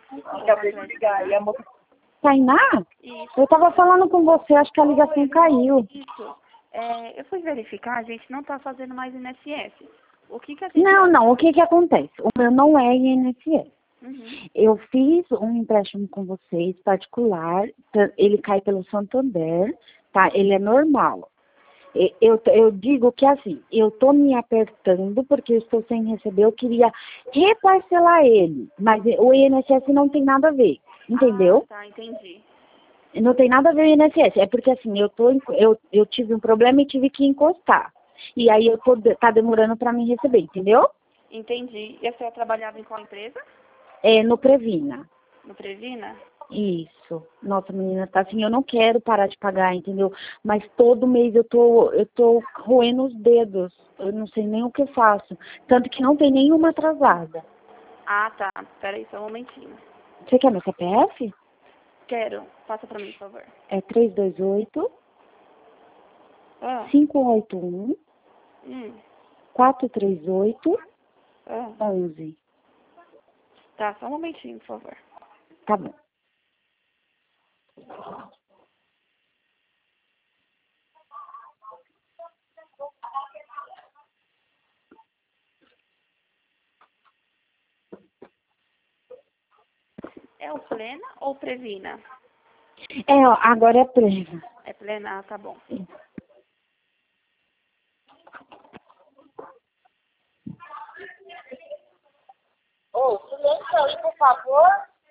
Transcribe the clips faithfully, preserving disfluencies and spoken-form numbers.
Acabei de ligar. E a moça... Tainá? Isso. Eu tava falando com você, acho que a ligação caiu. Isso. É, eu fui verificar, a gente não está fazendo mais I N S S. O que que a gente... Não, não, o que que acontece? O meu não é I N S S. Uhum. Eu fiz um empréstimo com vocês, particular, ele cai pelo Santander, tá? Ele é normal. E- Eu, eu digo que assim, eu tô me apertando porque eu estou sem receber, eu queria reparcelar ele, mas o I N S S não tem nada a ver, entendeu? Ah, tá, entendi. Não tem nada a ver com o I N S S, é porque assim, eu, tô, em- eu, eu tive um problema e tive que encostar. E aí eu tô, tá demorando para me receber, entendeu? Entendi. E a senhora trabalhava em qual empresa? É no Previna. No Previna? Isso. Nossa, menina, tá assim, eu não quero parar de pagar, entendeu? Mas todo mês eu tô, eu tô roendo os dedos. Eu não sei nem o que eu faço. Tanto que não tem nenhuma atrasada. Ah, tá. Peraí, só um momentinho. Você quer meu C P F? Quero. Passa pra mim, por favor. É três dois oito, Ah, cinco oito um, hum, quatro três oito, ah. onze. Tá, só um momentinho, por favor. Tá bom. É o Plena ou Previna? É, ó, agora é Previna. É Plena? Ah, tá bom. Ô, silêncio aí, por favor.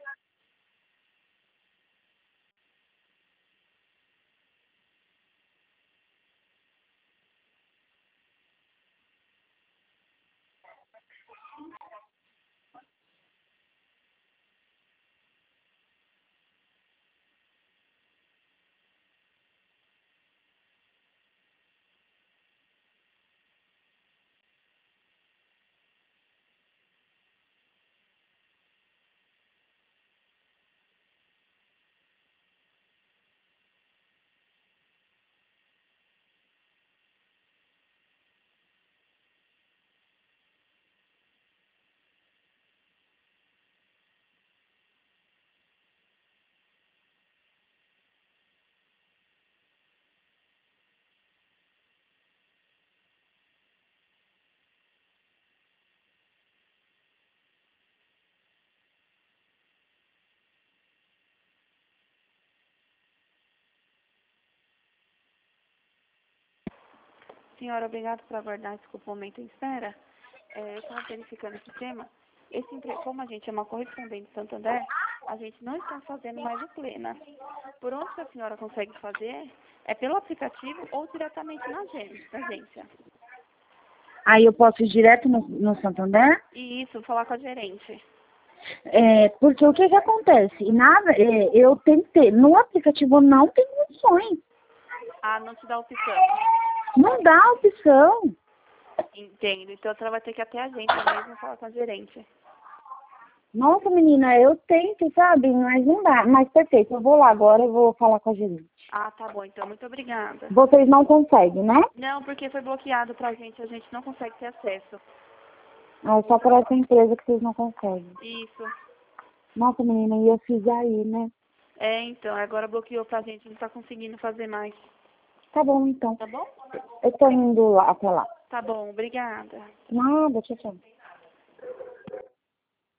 Senhora, obrigada por aguardar. Desculpa o momento em espera. É, eu estava verificando esse tema. Esse empre... Como a gente é uma correspondente de Santander, a gente não está fazendo mais o Plena. Por onde que a senhora consegue fazer? É pelo aplicativo ou diretamente na agen- na agência? Aí eu posso ir direto no, no Santander? E isso, falar com a gerente. É, porque o que que acontece? Nada, é, eu tentei, no aplicativo não tem opções. Ah, não te dá opção. Não dá opção. Entendo. Então a senhora vai ter que ir até a agência mesmo falar com a gerente. Nossa, menina, eu tento, sabe? Mas não dá. Mas perfeito, eu vou lá agora, eu vou falar com a gerente. Ah, tá bom. Então, muito obrigada. Vocês não conseguem, né? Não, porque foi bloqueado pra gente. A gente não consegue ter acesso. É só por essa empresa que vocês não conseguem. Isso. Nossa, menina, e eu fiz aí, né? É, então. Agora bloqueou pra gente. Não tá conseguindo fazer mais. Tá bom, então. Tá bom? Eu tô indo lá, até lá. Tá bom. Obrigada. Nada, tchau, tchau.